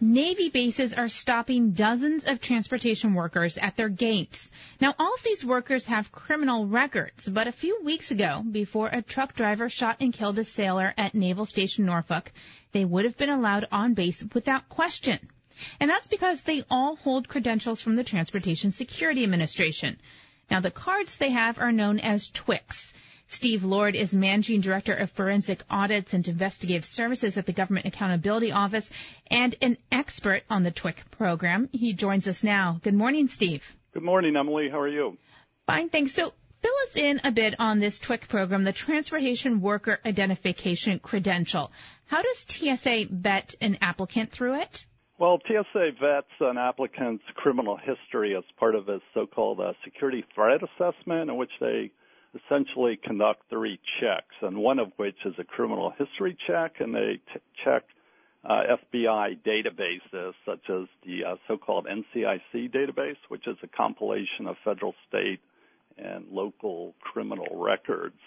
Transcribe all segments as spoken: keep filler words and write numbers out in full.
Navy bases are stopping dozens of transportation workers at their gates. Now, all of these workers have criminal records, but a few weeks ago, before a truck driver shot and killed a sailor at Naval Station Norfolk, they would have been allowed on base without question. And that's because they all hold credentials from the Transportation Security Administration. Now, the cards they have are known as T W I Cs. Steve Lord is Managing Director of Forensic Audits and Investigative Services at the Government Accountability Office and an expert on the T W I C program. He joins us now. Good morning, Steve. Good morning, Emily. How are you? Fine, thanks. So fill us in a bit on this T W I C program, the Transportation Worker Identification Credential. How does T S A vet an applicant through it? Well, T S A vets an applicant's criminal history as part of a so-called uh, security threat assessment, in which they essentially conduct three checks, and one of which is a criminal history check, and they t- check uh, F B I databases such as the uh, so-called N C I C database, which is a compilation of federal, state, and local criminal records.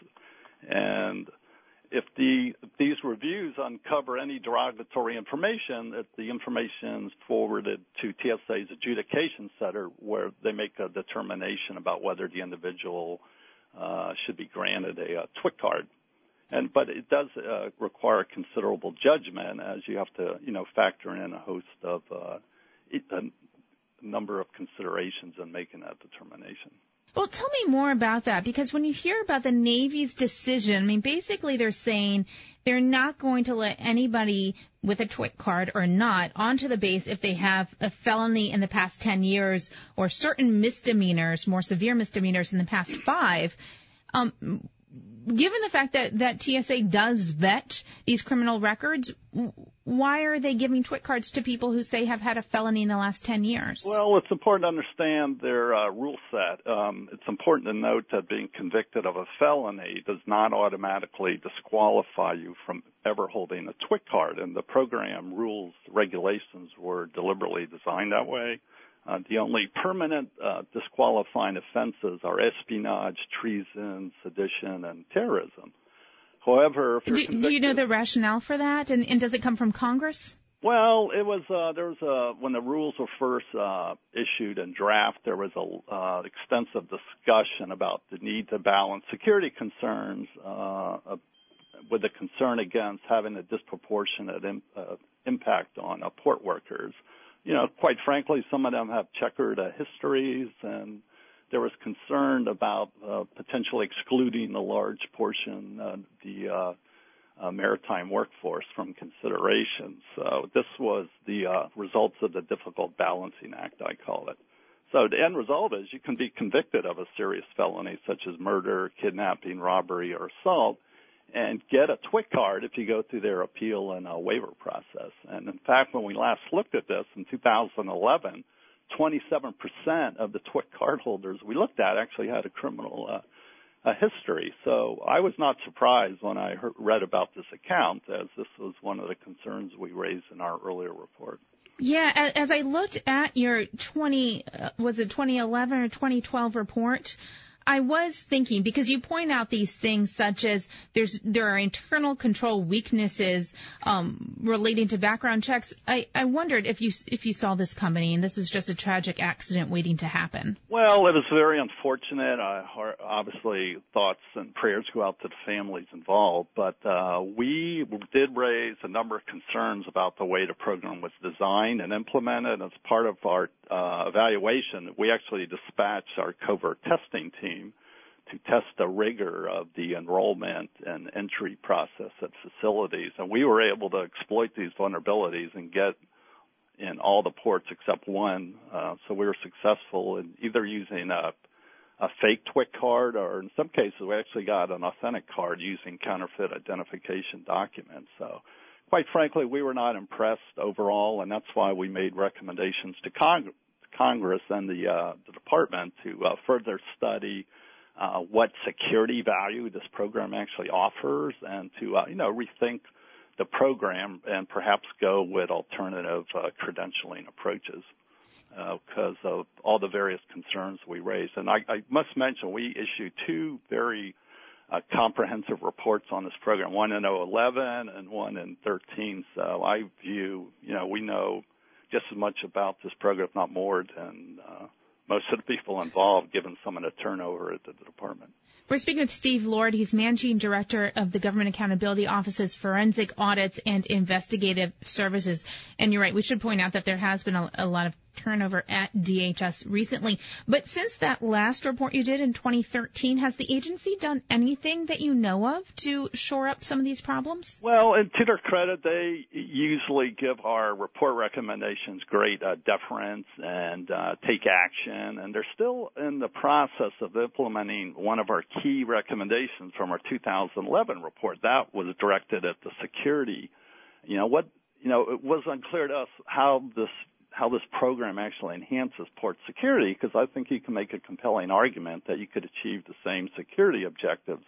And if the if these reviews uncover any derogatory information, if the information is forwarded to T S A's adjudication center, where they make a determination about whether the individual Uh, should be granted a, a T W I C card, and but it does uh, require considerable judgment, as you have to, you know, factor in a host of uh, a number of considerations in making that determination. Well, tell me more about that, because when you hear about the Navy's decision, I mean, basically they're saying they're not going to let anybody with a T W I C card or not onto the base if they have a felony in the past ten years or certain misdemeanors, more severe misdemeanors in the past five. Um, given the fact that, that T S A does vet these criminal records, why are they giving T W I C cards to people who say have had a felony in the last ten years? Well, it's important to understand their uh, rule set. Um, it's important to note that being convicted of a felony does not automatically disqualify you from ever holding a T W I C card, and the program rules, regulations were deliberately designed that way. Uh, the only permanent uh, disqualifying offenses are espionage, treason, sedition, and terrorism. However, if you're do, convicted, do you know the rationale for that, and, and does it come from Congress? Well, it was uh, there was a when the rules were first uh, issued and draft, there was a uh, extensive discussion about the need to balance security concerns uh, with the concern against having a disproportionate im- uh, impact on uh, port workers. You know, quite frankly, some of them have checkered uh, histories, and there was concern about uh, potentially excluding a large portion of the uh, uh, maritime workforce from consideration. So this was the uh, results of the difficult balancing act, I call it. So the end result is you can be convicted of a serious felony such as murder, kidnapping, robbery, or assault, and get a T W I C card if you go through their appeal and uh, waiver process. And in fact, when we last looked at this in two thousand eleven, twenty-seven percent of the T W I C card holders we looked at actually had a criminal uh, a history. So I was not surprised when I heard, read about this account, as this was one of the concerns we raised in our earlier report. Yeah, as I looked at your twenty, uh, was it twenty eleven or twenty twelve report, I was thinking, because you point out these things such as there's there are internal control weaknesses um, relating to background checks. I, I wondered if you if you saw this coming and this was just a tragic accident waiting to happen. Well, it was very unfortunate. Uh, obviously, thoughts and prayers go out to the families involved. But uh, we did raise a number of concerns about the way the program was designed and implemented. As part of our uh, evaluation, we actually dispatched our covert testing team to test the rigor of the enrollment and entry process at facilities. And we were able to exploit these vulnerabilities and get in all the ports except one. Uh, so we were successful in either using a, a fake T W I C card, or in some cases we actually got an authentic card using counterfeit identification documents. So quite frankly, we were not impressed overall, and that's why we made recommendations to Congress. Congress and the, uh, the department to uh, further study uh, what security value this program actually offers, and to uh, you know rethink the program and perhaps go with alternative uh, credentialing approaches because uh, of all the various concerns we raised. And I, I must mention we issued two very uh, comprehensive reports on this program, one in oh eleven and one in thirteen. So I view, you know, we know just as much about this program, if not more, than uh, most of the people involved, given some of the turnover at the department. We're speaking with Steve Lord. He's Managing Director of the Government Accountability Office's Forensic Audits and Investigative Services. And you're right, we should point out that there has been a, a lot of turnover at D H S recently. But since that last report you did in twenty thirteen, has the agency done anything that you know of to shore up some of these problems? Well, and to their credit, they usually give our report recommendations great uh, deference and uh, take action. And they're still in the process of implementing one of our key recommendations from our two thousand eleven report. That was directed at the security. You know, what, you know, it was unclear to us how this how this program actually enhances port security, because I think you can make a compelling argument that you could achieve the same security objectives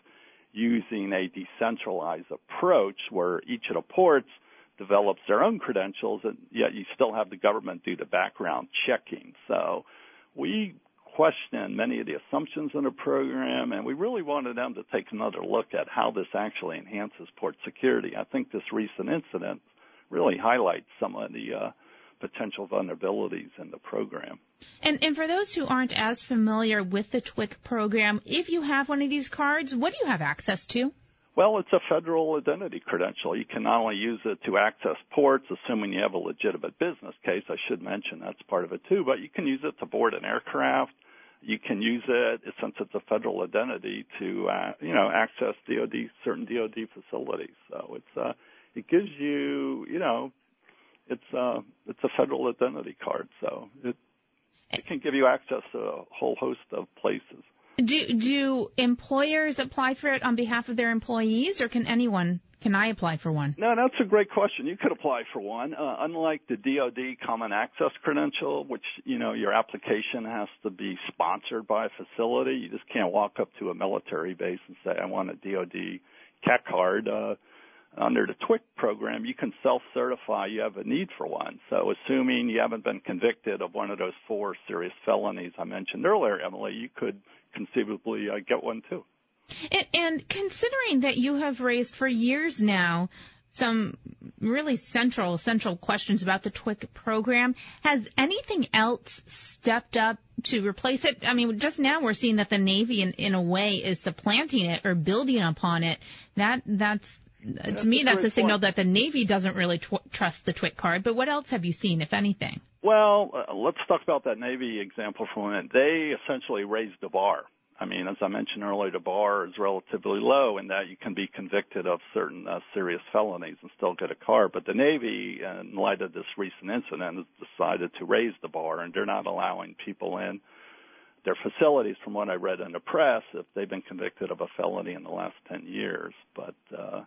using a decentralized approach where each of the ports develops their own credentials, and yet you still have the government do the background checking. So we questioned many of the assumptions in the program, and we really wanted them to take another look at how this actually enhances port security. I think this recent incident really highlights some of the uh, potential vulnerabilities in the program. And, and for those who aren't as familiar with the T W I C program, if you have one of these cards, what do you have access to? Well, it's a federal identity credential. You can not only use it to access ports, assuming you have a legitimate business case. I should mention that's part of it too, but you can use it to board an aircraft. You can use it, since it's a federal identity, to uh, you know access D O D certain D O D facilities. So it's uh, it gives you you know it's uh, it's a federal identity card. So it it can give you access to a whole host of places. Do do employers apply for it on behalf of their employees, or can anyone? Can I apply for one? No, that's a great question. You could apply for one. Uh, unlike the D O D Common Access Credential, which, you know, your application has to be sponsored by a facility. You just can't walk up to a military base and say, I want a D O D C A C card. Uh, under the T W I C program, you can self-certify you have a need for one. So assuming you haven't been convicted of one of those four serious felonies I mentioned earlier, Emily, you could conceivably uh, get one too. And, and considering that you have raised for years now some really central, central questions about the T W I C program, has anything else stepped up to replace it? I mean, just now we're seeing that the Navy, in, in a way, is supplanting it or building upon it. That that's to me, that's a signal that the Navy doesn't really tw- trust the T W I C card. But what else have you seen, if anything? Well, uh, let's talk about that Navy example for a minute. They essentially raised the bar. I mean, as I mentioned earlier, the bar is relatively low in that you can be convicted of certain uh, serious felonies and still get a card. But the Navy, in light of this recent incident, has decided to raise the bar, and they're not allowing people in their facilities, from what I read in the press, if they've been convicted of a felony in the last ten years. But, uh,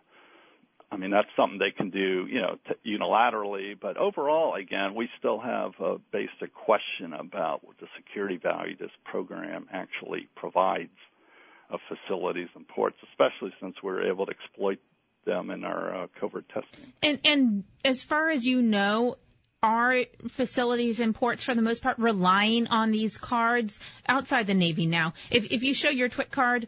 I mean, that's something they can do, you know, t- unilaterally. But overall, again, we still have a basic question about what the security value this program actually provides of facilities and ports, especially since we're able to exploit them in our uh, covert testing. And, and as far as you know, are facilities and ports, for the most part, relying on these cards outside the Navy now? If, if you show your T W I C card,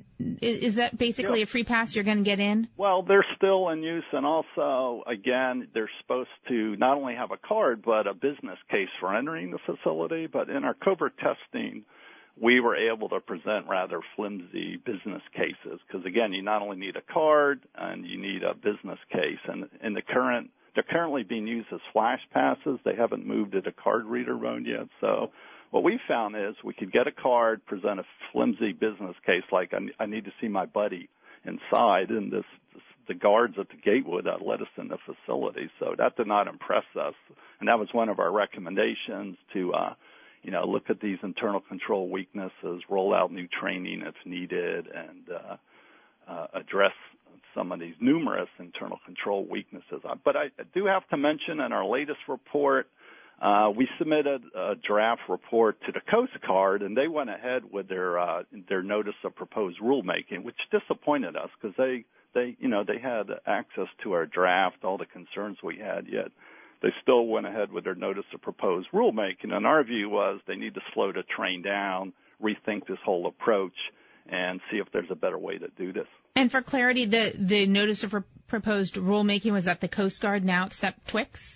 is that basically yeah. a free pass? You're going to get in? Well, they're still in use, and also, again, they're supposed to not only have a card, but a business case for entering the facility. But in our covert testing, we were able to present rather flimsy business cases because, again, you not only need a card and you need a business case. And in the current They're currently being used as flash passes. They haven't moved to the card reader mode yet. So what we found is we could get a card, present a flimsy business case like I need to see my buddy inside, and this, this the guards at the gate would uh, let us in the facility. So that did not impress us, and that was one of our recommendations to, uh, you know, look at these internal control weaknesses, roll out new training if needed, and uh, uh, address some of these numerous internal control weaknesses. But I do have to mention in our latest report, uh, we submitted a draft report to the Coast Guard, and they went ahead with their uh, their notice of proposed rulemaking, which disappointed us because they, they, you know, they had access to our draft, all the concerns we had, yet they still went ahead with their notice of proposed rulemaking. And our view was they need to slow the train down, rethink this whole approach, and see if there's a better way to do this. And for clarity, the, the notice of proposed rulemaking was that the Coast Guard now accept T W I Cs?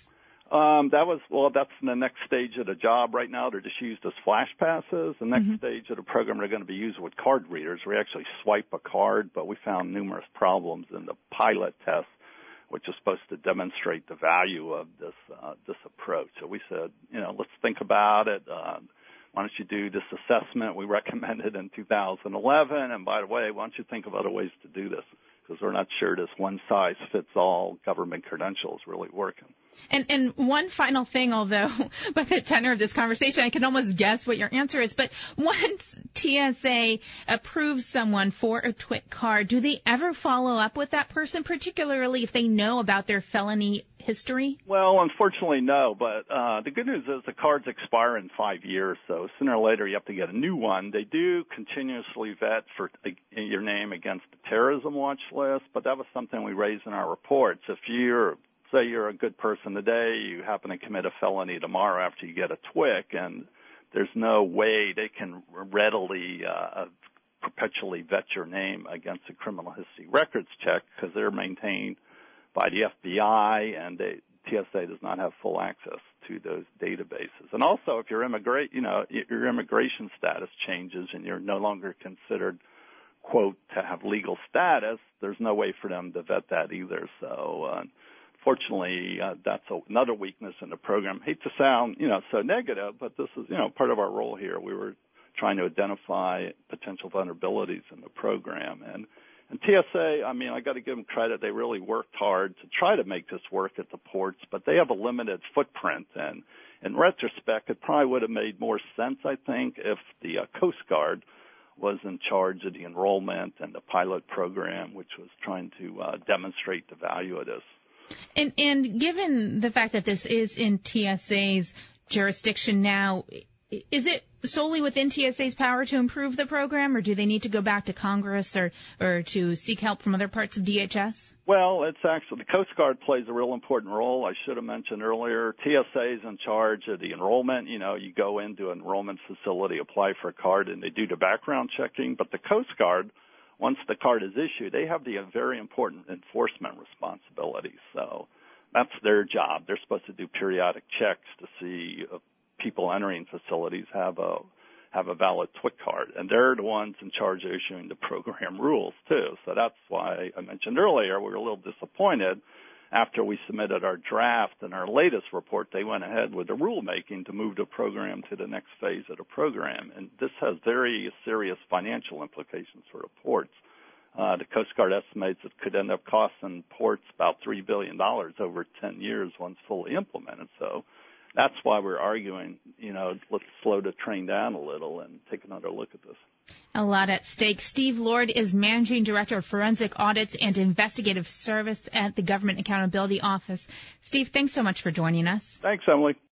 Um, that was, well, that's the next stage of the job right now. They're just used as flash passes. The next mm-hmm. stage of the program, they're going to be used with card readers. We actually swipe a card, but we found numerous problems in the pilot test, which is supposed to demonstrate the value of this, uh, this approach. So we said, you know, let's think about it. Uh, why don't you do this assessment? We recommended in two thousand eleven. And by the way, why don't you think of other ways to do this? Because we're not sure this one-size-fits-all government credential is really working. And, and one final thing, although by the tenor of this conversation, I can almost guess what your answer is, but once T S A approves someone for a TWIC card, do they ever follow up with that person, particularly if they know about their felony history? Well, unfortunately, no, but uh, the good news is the cards expire in five years, so sooner or later you have to get a new one. They do continuously vet for uh, your name against the terrorism watch list, but that was something we raised in our reports. If you're Say you're a good person today, you happen to commit a felony tomorrow after you get a TWIC, and there's no way they can readily uh, perpetually vet your name against a criminal history records check because they're maintained by the F B I, and they, T S A does not have full access to those databases. And also, if your immigrate, you know, your immigration status changes and you're no longer considered, quote, to have legal status, there's no way for them to vet that either. So. Uh, Fortunately, uh, that's a, another weakness in the program. Hate to sound, you know, so negative, but this is, you know, part of our role here. We were trying to identify potential vulnerabilities in the program. And, and T S A, I mean, I got to give them credit. They really worked hard to try to make this work at the ports, but they have a limited footprint. And in retrospect, it probably would have made more sense, I think, if the uh, Coast Guard was in charge of the enrollment and the pilot program, which was trying to uh, demonstrate the value of this. And, and given the fact that this is in T S A's jurisdiction now, is it solely within T S A's power to improve the program, or do they need to go back to Congress or, or to seek help from other parts of D H S? Well, it's actually, the Coast Guard plays a real important role. I should have mentioned earlier, T S A is in charge of the enrollment. You know, you go into an enrollment facility, apply for a card, and they do the background checking. But the Coast Guard, once the card is issued, they have the very important enforcement responsibilities. So that's their job. They're supposed to do periodic checks to see if people entering facilities have a have a valid TWIC card, and they're the ones in charge of issuing the program rules too. So that's why I mentioned earlier we were a little disappointed. After we submitted our draft and our latest report, they went ahead with the rulemaking to move the program to the next phase of the program. And this has very serious financial implications for the ports. Uh, the Coast Guard estimates it could end up costing ports about three billion dollars over ten years once fully implemented. So that's why we're arguing, you know, let's slow the train down a little and take another look at this. A lot at stake. Steve Lord is Managing Director of Forensic Audits and Investigative Service at the Government Accountability Office. Steve, thanks so much for joining us. Thanks, Emily.